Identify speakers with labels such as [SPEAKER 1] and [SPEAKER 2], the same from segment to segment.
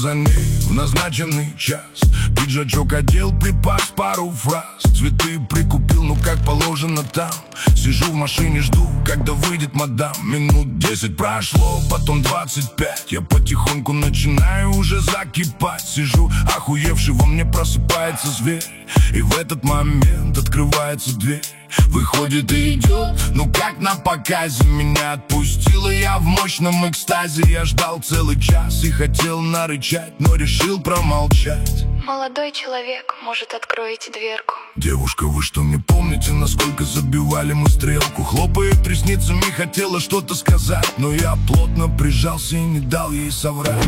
[SPEAKER 1] за ней в назначенный час. Пиджачок одел, припас пару фраз. Цветы прикупил, ну как положено там. Сижу в машине, жду, когда выйдет мадам. Минут 10 прошло, потом 25. Я потихоньку начинаю уже закипать. Сижу, охуевший, во мне просыпается зверь. И в этот момент открывается дверь. Выходит и идет, ну как на показе. Меня отпустила, я в мощном экстазе. Я ждал целый час и хотел нарычать, но решил промолчать.
[SPEAKER 2] Молодой человек, может, откроете дверку?
[SPEAKER 1] Девушка, вы что, не помните, насколько забивали мы стрелку? Хлопает ресницами, хотела что-то сказать, но я плотно прижался и не дал ей соврать.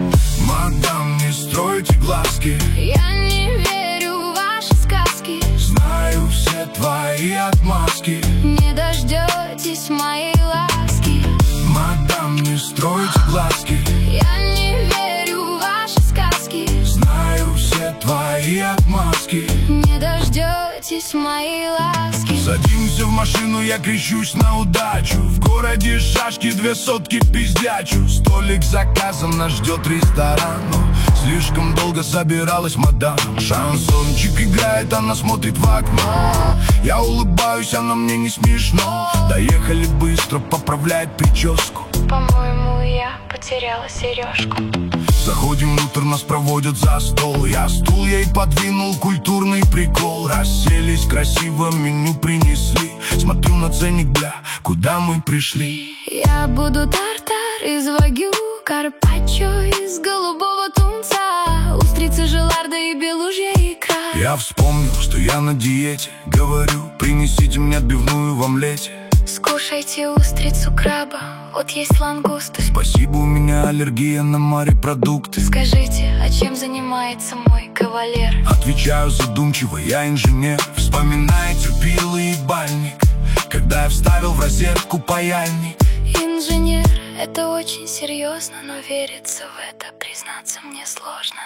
[SPEAKER 1] Мадам, не стройте глазки,
[SPEAKER 2] я не верю в ваши сказки.
[SPEAKER 1] Знаю все твои отмазки,
[SPEAKER 2] не дождетесь моей ласки.
[SPEAKER 1] Мадам, не стройте глазки,
[SPEAKER 2] я не верю в ваши сказки.
[SPEAKER 1] Знаю все твои отмазки,
[SPEAKER 2] не дождетесь моей ласки.
[SPEAKER 1] Садимся в машину, я кричусь на удачу. В городе шашки, 2 сотки пиздячу. Столик заказан, нас ждет ресторан, но слишком долго собиралась мадам. Шансончик играет, она смотрит в окно. Я улыбаюсь, она мне не смешно. Доехали быстро, поправляет прическу.
[SPEAKER 2] По-моему, я потеряла сережку.
[SPEAKER 1] Заходим внутрь, нас проводят за стол. Я стул ей подвинул, культурный прикол. Расселись красиво, меню принесли. Смотрю на ценник, бля, куда мы пришли?
[SPEAKER 2] Я буду тартар из вагю, карпаччо из голубого тунца, устрицы, желарда и белужья икра.
[SPEAKER 1] Я вспомнил, что я на диете. Говорю, принесите мне отбивную в омлете.
[SPEAKER 2] Скушайте устрицу, краба, вот есть лангусты.
[SPEAKER 1] Спасибо, у меня аллергия на морепродукты.
[SPEAKER 2] Скажите, а чем занимается мой кавалер?
[SPEAKER 1] Отвечаю задумчиво, я инженер. Вспоминаю терпилый ебальник, когда я вставил в розетку паяльник.
[SPEAKER 2] Инженер, это очень серьезно, но верится в это, признаться мне сложно.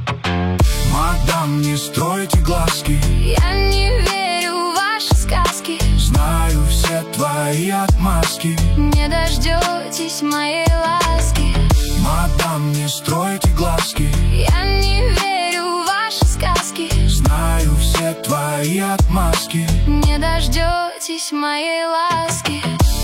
[SPEAKER 1] Мадам, не стройте глазки,
[SPEAKER 2] я не верю в ваши сказки.
[SPEAKER 1] Знаю все твои отмазки,
[SPEAKER 2] не дождетесь моей ласки.
[SPEAKER 1] Мадам, не стройте глазки,
[SPEAKER 2] я не верю в ваши сказки.
[SPEAKER 1] Знаю все твои отмазки,
[SPEAKER 2] не дождетесь моей ласки.